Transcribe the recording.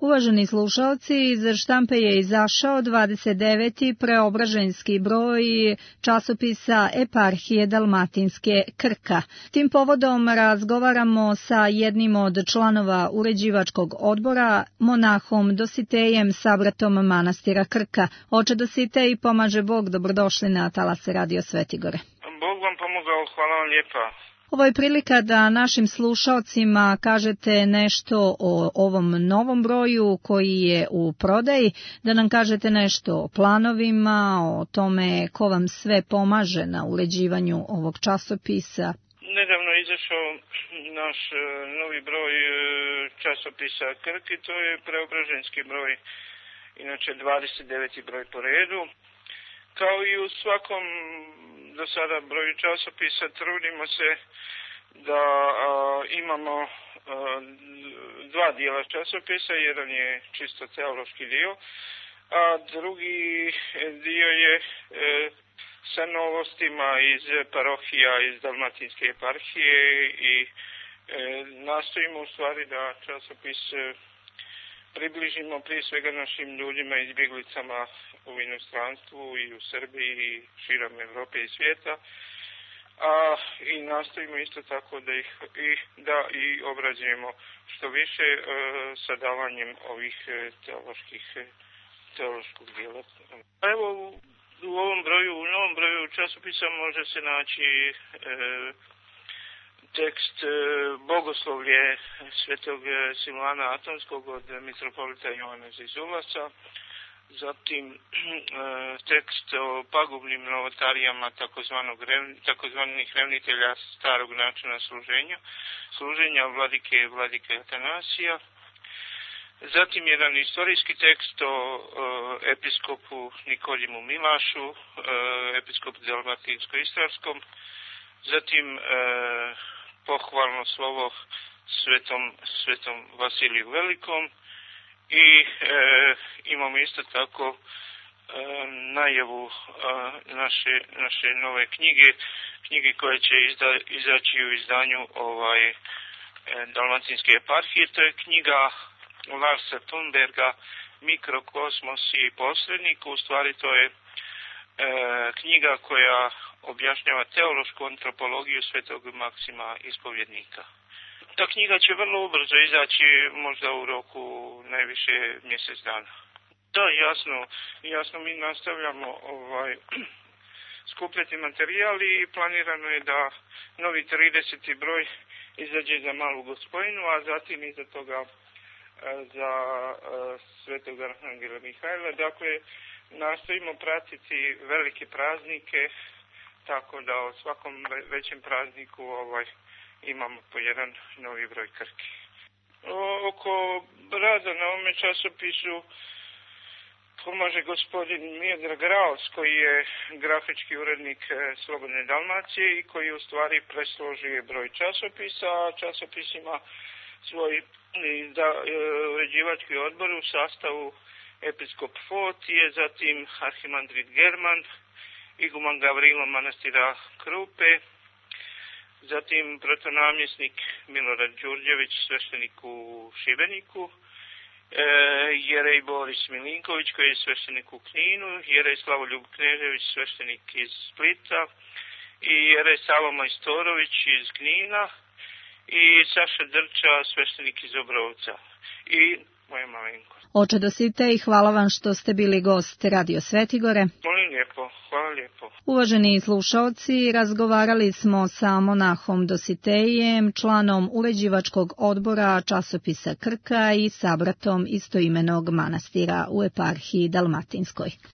Uvaženi slušalci, iz štampe je izašao 29. preobraženjski broj časopisa Eparhije Dalmatinske Krka. Tim povodom razgovaramo sa jednim od članova uređivačkog odbora, monahom Dositejem, sabratom manastira Krka. Oče Dositej, pomaže Bog, dobrodošli na talase Radio Svetigore. Bog vam pomogao, hvala vam lijepa. Ovo je prilika da našim slušalcima kažete nešto o ovom novom broju koji je u prodaji, da nam kažete nešto o planovima, o tome ko vam sve pomaže na uređivanju ovog časopisa. Nedavno je izašao naš novi broj časopisa Krki, to je preobraženski broj, inače 29. broj po redu. Kao i u svakom do sada broju časopisa trudimo se da imamo dva dijela časopisa, jedan je čisto teološki dio, a drugi dio je sa novostima iz parohija, iz Dalmatinske eparhije i nastojimo u stvari da časopis približimo prije svega našim ljudima, izbjeglicama u inostranstvu i u Srbiji i širom Europe i svijeta, a i nastojimo isto tako da ih obrazujemo što više sa davanjem ovih teološkog dijela. Evo u novom broju časopisa može se naći tekst Bogoslovlje svetog Silvana Atonskog od mitropolita Jovana Zizulaca, zatim tekst o pagubnim novotarijama takozvanih revnitelja starog načina služenja vladike Atanasija, zatim jedan istorijski tekst o episkopu Nikodimu Milašu, episkopu Dalmatinsko-istarskom, zatim pohvalno slovo svetom Vasiliju Velikom i imamo isto tako najavu naše nove knjige koje će izaći u izdanju Dalmatinske eparhije. To je knjiga Larsa Thunberga Mikrokosmos i posrednik. U stvari to je knjiga koja objašnjava teološku antropologiju svetog Maksima Ispovjednika. Ta knjiga će vrlo ubrzo izaći, možda u roku najviše mjesec dana. Da, jasno mi nastavljamo skupljati materijal i planirano je da novi 30. broj izađe za Malu Gospojinu, a zatim iza toga za svetog Arhangela Mihajla. Dakle, nastojimo pratiti velike praznike, tako da o svakom većem prazniku imamo po jedan novi broj Krki. Oko rada na ovome časopisu pomaže gospodin Miodrag Raos, koji je grafički urednik Slobodne Dalmacije i koji u stvari presložuje broj časopisa, a časopis ima svoj uređivački odbor u sastavu episkop Fotije, zatim arhimandrit German, iguman Gavrilo manastira Krupe, zatim protonamjesnik Milorad Đurđević, sveštenik u Šibeniku, jerej Boris Milinković, koji je sveštenik u Kninu, jerej Slavoljub Knežević, sveštenik iz Splita, i jerej Savo Majstorović iz Knina, i Saša Drča, sveštenik iz Obrovca, i moja malenkost. Oče Dositej, hvala vam što ste bili gost Radio Svetigore. Molim lijepo, hvala lijepo. Uvaženi slušalci, razgovarali smo sa monahom Dositejem, članom uređivačkog odbora časopisa Krka i sabratom istoimenog manastira u Eparhiji Dalmatinskoj.